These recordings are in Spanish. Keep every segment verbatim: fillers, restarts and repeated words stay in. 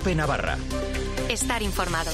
COPE Navarra. Estar informado.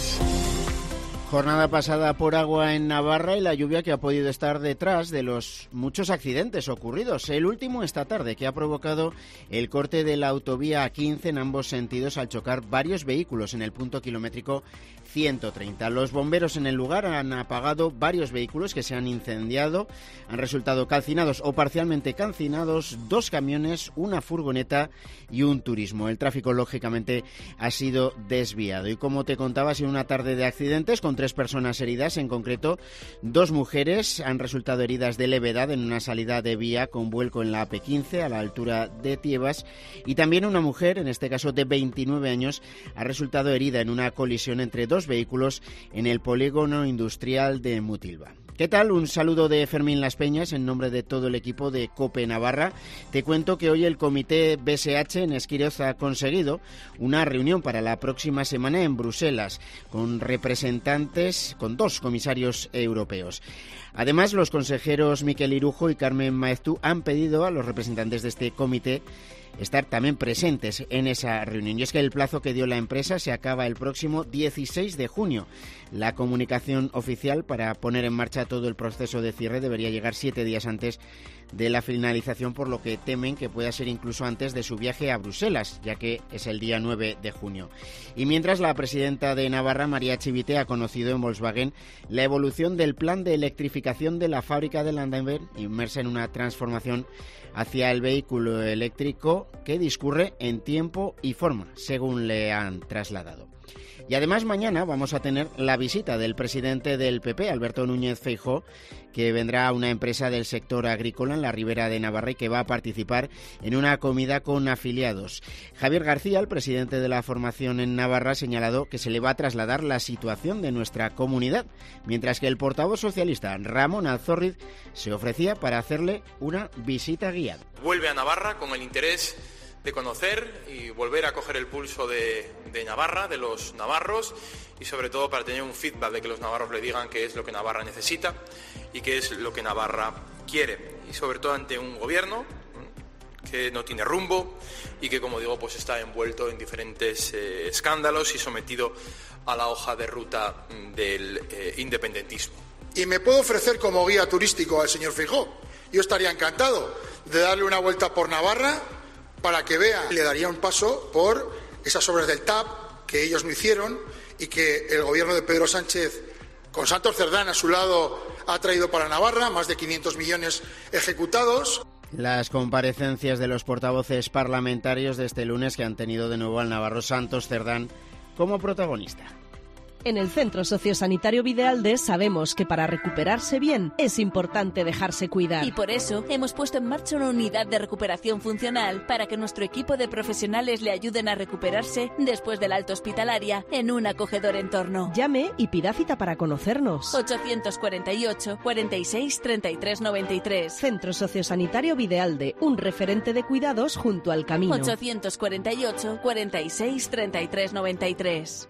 Jornada pasada por agua en Navarra y la lluvia que ha podido estar detrás de los muchos accidentes ocurridos. El último esta tarde, que ha provocado el corte de la autovía A quince en ambos sentidos al chocar varios vehículos en el punto kilométrico ciento treinta. Los bomberos en el lugar han apagado varios vehículos que se han incendiado. Han resultado calcinados o parcialmente calcinados dos camiones, una furgoneta y un turismo. El tráfico, lógicamente, ha sido desviado. Y como te contaba, ha sido una tarde de accidentes con tres personas heridas. En concreto, dos mujeres han resultado heridas de levedad en una salida de vía con vuelco en la A P quince a la altura de Tiebas. Y también una mujer, en este caso de veintinueve años, ha resultado herida en una colisión entre dos vehículos en el polígono industrial de Mutilva. ¿Qué tal? Un saludo de Fermín Las Peñas en nombre de todo el equipo de COPE Navarra. Te cuento que hoy el comité B S H en Esquiroz ha conseguido una reunión para la próxima semana en Bruselas con representantes, con dos comisarios europeos. Además, los consejeros Miquel Irujo y Carmen Maeztu han pedido a los representantes de este comité estar también presentes en esa reunión. Y es que el plazo que dio la empresa se acaba el próximo dieciséis de junio. La comunicación oficial para poner en marcha todo el proceso de cierre debería llegar siete días antes de la finalización, por lo que temen que pueda ser incluso antes de su viaje a Bruselas, ya que es el día nueve de junio. Y mientras, la presidenta de Navarra, María Chivite, ha conocido en Volkswagen la evolución del plan de electrificación de la fábrica de Landenberg, inmersa en una transformación hacia el vehículo eléctrico que discurre en tiempo y forma, según le han trasladado. Y además mañana vamos a tener la visita del presidente del P P, Alberto Núñez Feijóo, que vendrá a una empresa del sector agrícola en la Ribera de Navarra y que va a participar en una comida con afiliados. Javier García, el presidente de la formación en Navarra, ha señalado que se le va a trasladar la situación de nuestra comunidad, mientras que el portavoz socialista Ramón Alzorriz se ofrecía para hacerle una visita guiada. Vuelve a Navarra con el interés de conocer y volver a coger el pulso de, de Navarra, de los navarros, y sobre todo para tener un feedback de que los navarros le digan qué es lo que Navarra necesita y qué es lo que Navarra quiere. Y sobre todo ante un gobierno que no tiene rumbo y que, como digo, pues está envuelto en diferentes eh, escándalos y sometido a la hoja de ruta del eh, independentismo. Y me puedo ofrecer como guía turístico al señor Feijóo. Yo estaría encantado de darle una vuelta por Navarra para que vea. Le daría un paso por esas obras del T A P que ellos no hicieron y que el gobierno de Pedro Sánchez, con Santos Cerdán a su lado, ha traído para Navarra, más de quinientos millones ejecutados. Las comparecencias de los portavoces parlamentarios de este lunes, que han tenido de nuevo al navarro Santos Cerdán como protagonista. En el Centro Sociosanitario Videalde sabemos que para recuperarse bien es importante dejarse cuidar. Y por eso hemos puesto en marcha una unidad de recuperación funcional para que nuestro equipo de profesionales le ayuden a recuperarse después del alta hospitalaria en un acogedor entorno. Llame y pida cita para conocernos. ochocientos cuarenta y ocho, cuarenta y seis, treinta y tres noventa y tres. Centro Sociosanitario Videalde, un referente de cuidados junto al camino. ochocientos cuarenta y ocho, cuarenta y seis, treinta y tres noventa y tres.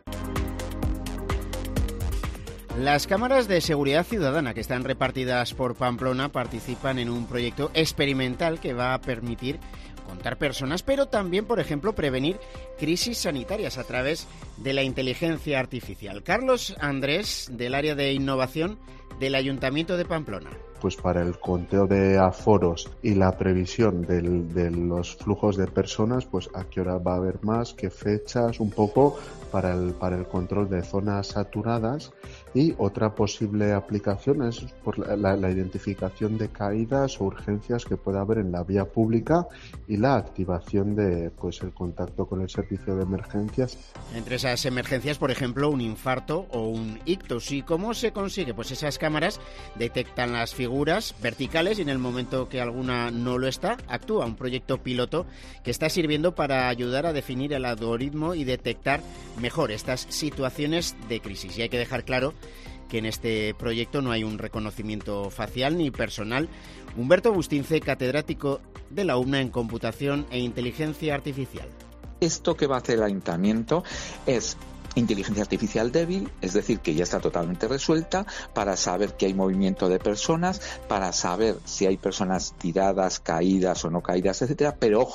Las cámaras de seguridad ciudadana que están repartidas por Pamplona participan en un proyecto experimental que va a permitir contar personas, pero también, por ejemplo, prevenir crisis sanitarias a través de la inteligencia artificial. Carlos Andrés, del área de innovación del Ayuntamiento de Pamplona. Pues para el conteo de aforos y la previsión del, de los flujos de personas, pues a qué hora va a haber más, qué fechas, un poco para el, para el control de zonas saturadas. Y otra posible aplicación es por la, la, la identificación de caídas o urgencias que pueda haber en la vía pública y la activación de pues el contacto con el servicio de emergencias. Entre esas emergencias, por ejemplo, un infarto o un ictus. ¿Y cómo se consigue? Pues esas cámaras detectan las figuras verticales y en el momento que alguna no lo está, actúa un proyecto piloto que está sirviendo para ayudar a definir el algoritmo y detectar mejor estas situaciones de crisis. Y hay que dejar claro que en este proyecto no hay un reconocimiento facial ni personal. Humberto Bustince, catedrático de la U M N A en Computación e Inteligencia Artificial. Esto que va a hacer el ayuntamiento es inteligencia artificial débil, es decir, que ya está totalmente resuelta, para saber que hay movimiento de personas, para saber si hay personas tiradas, caídas o no caídas, etcétera. Pero ojo,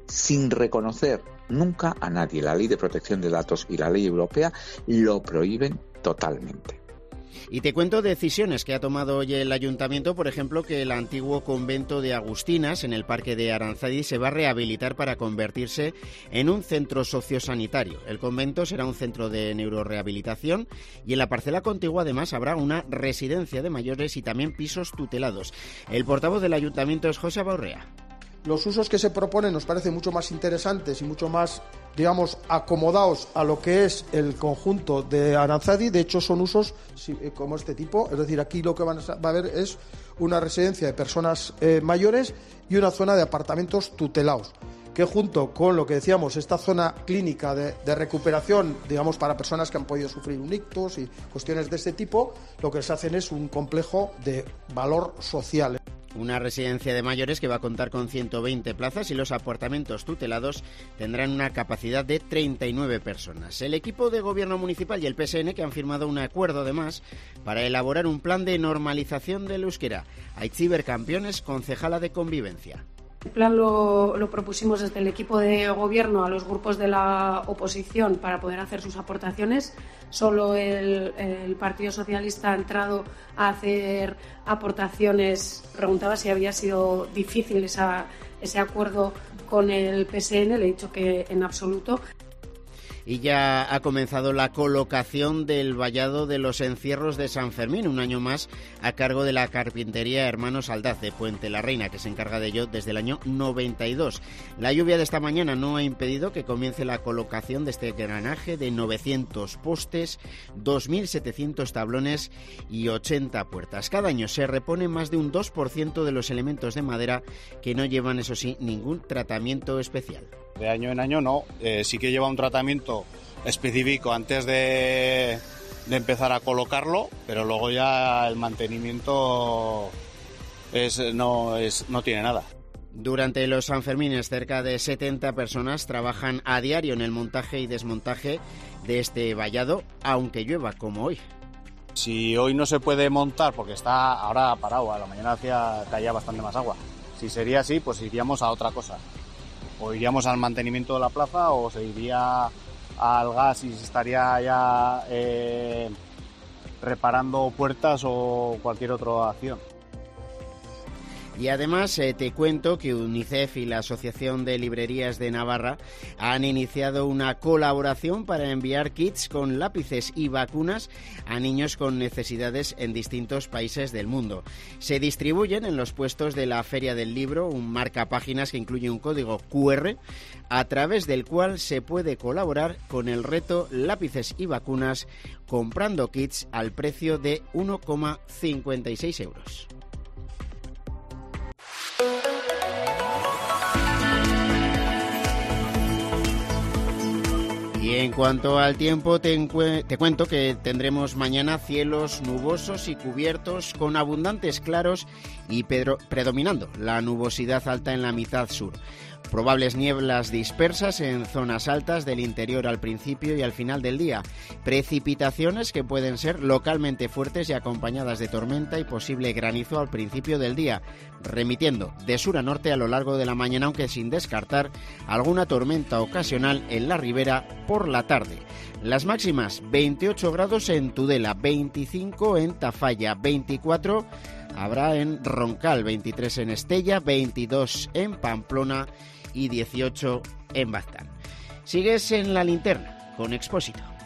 sin reconocer nunca a nadie. La Ley de Protección de Datos y la ley europea lo prohíben totalmente. Y te cuento decisiones que ha tomado hoy el Ayuntamiento, por ejemplo, que el antiguo convento de Agustinas en el Parque de Aranzadi se va a rehabilitar para convertirse en un centro sociosanitario. El convento será un centro de neurorehabilitación y en la parcela contigua además habrá una residencia de mayores y también pisos tutelados. El portavoz del Ayuntamiento es José Baurrea. Los usos que se proponen nos parecen mucho más interesantes y mucho más, digamos, acomodados a lo que es el conjunto de Aranzadi. De hecho, son usos como este tipo. Es decir, aquí lo que van a, va a haber es una residencia de personas eh, mayores y una zona de apartamentos tutelados, que junto con lo que decíamos, esta zona clínica de, de recuperación, digamos, para personas que han podido sufrir un ictus y cuestiones de este tipo, lo que se hacen es un complejo de valor social. Una residencia de mayores que va a contar con ciento veinte plazas y los apartamentos tutelados tendrán una capacidad de treinta y nueve personas. El equipo de gobierno municipal y el P S N que han firmado un acuerdo además para elaborar un plan de normalización del euskera. Aitziber Campeones, concejala de Convivencia. El plan lo, lo propusimos desde el equipo de gobierno a los grupos de la oposición para poder hacer sus aportaciones. Solo el, el Partido Socialista ha entrado a hacer aportaciones. Preguntaba si había sido difícil esa, ese acuerdo con el P S N. Le he dicho que en absoluto. Y ya ha comenzado la colocación del vallado de los encierros de San Fermín, un año más a cargo de la carpintería Hermanos Aldaz de Puente la Reina, que se encarga de ello desde el año noventa y dos. La lluvia de esta mañana no ha impedido que comience la colocación de este engranaje de novecientos postes, dos mil setecientos tablones y ochenta puertas. Cada año se repone más de un dos por ciento de los elementos de madera que no llevan, eso sí, ningún tratamiento especial. De año en año no, eh, sí que lleva un tratamiento específico antes de, de empezar a colocarlo, pero luego ya el mantenimiento es, no, es, no tiene nada. Durante los Sanfermines, cerca de setenta personas trabajan a diario en el montaje y desmontaje de este vallado, aunque llueva como hoy. Si hoy no se puede montar porque está ahora parado, a la mañana hacía, caía bastante más agua. Si sería así, pues iríamos a otra cosa. O iríamos al mantenimiento de la plaza o se iría al gas y se estaría ya eh, reparando puertas o cualquier otra acción. Y además eh, te cuento que UNICEF y la Asociación de Librerías de Navarra han iniciado una colaboración para enviar kits con lápices y vacunas a niños con necesidades en distintos países del mundo. Se distribuyen en los puestos de la Feria del Libro, un marcapáginas que incluye un código cu erre a través del cual se puede colaborar con el reto Lápices y Vacunas comprando kits al precio de uno coma cincuenta y seis euros. Y en cuanto al tiempo, te, encue- te cuento que tendremos mañana cielos nubosos y cubiertos con abundantes claros y pedro- predominando la nubosidad alta en la mitad sur. Probables nieblas dispersas en zonas altas del interior al principio y al final del día. Precipitaciones que pueden ser localmente fuertes y acompañadas de tormenta y posible granizo al principio del día, remitiendo de sur a norte a lo largo de la mañana, aunque sin descartar alguna tormenta ocasional en la ribera por la tarde. Las máximas: veintiocho grados en Tudela, veinticinco en Tafalla, veinticuatro habrá en Roncal, veintitrés en Estella, veintidós en Pamplona y dieciocho en Baztán. Sigues en La Linterna con Expósito.